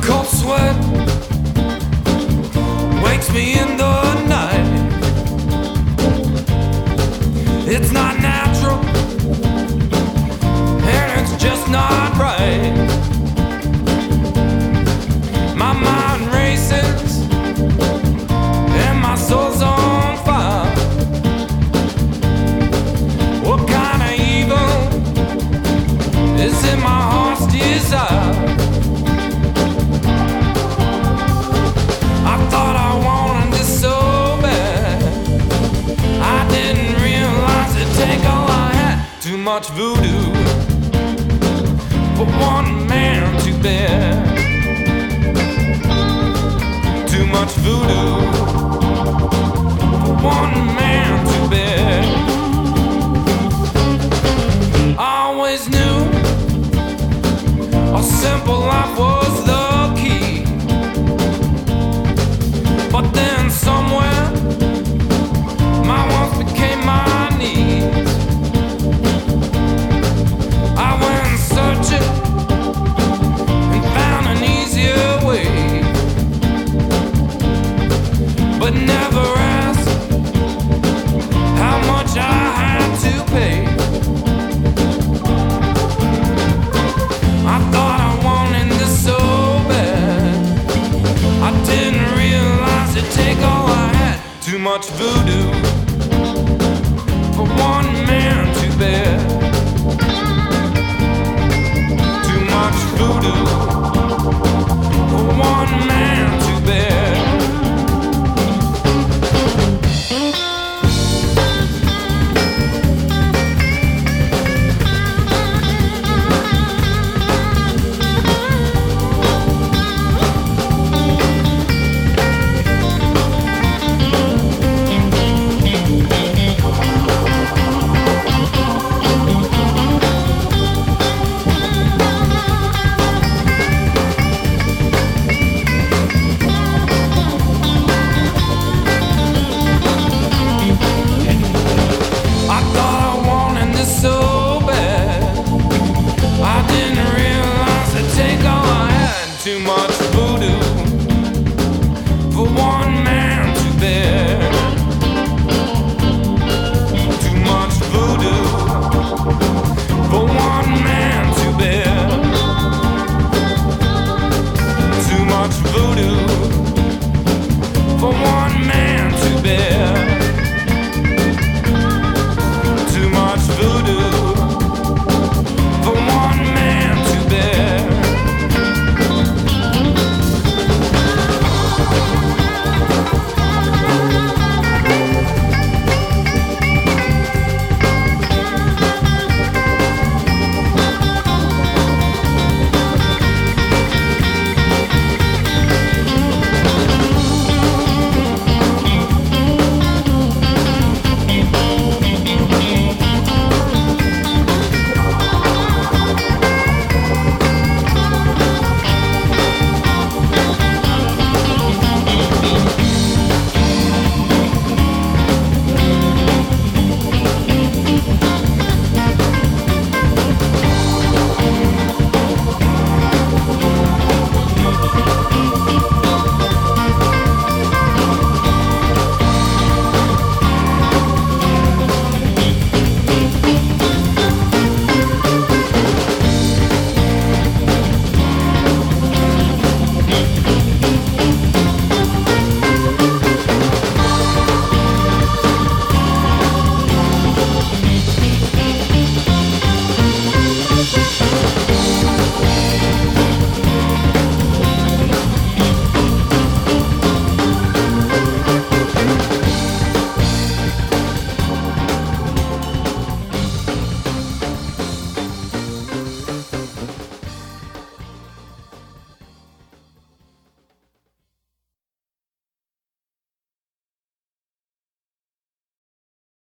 Cold sweat wakes me in the night. It's not natural, and it's just not right. My mind races, and my soul's on fire. What kind of evil is in my heart's desire? I thought I wanted this so bad. I didn't realize it'd take all I had. Too much voodoo for one man to bear. Too much voodoo for one man to bear. I always knew a simple life was the key. But then somewhere my wants became my needs. I went searching and found an easier way, but never asked how much I had to pay. I thought I wanted this so bad. I didn't realize it'd take all I had. Too much voodoo for one man to bear. Too much voodoo for one man to bear. Too much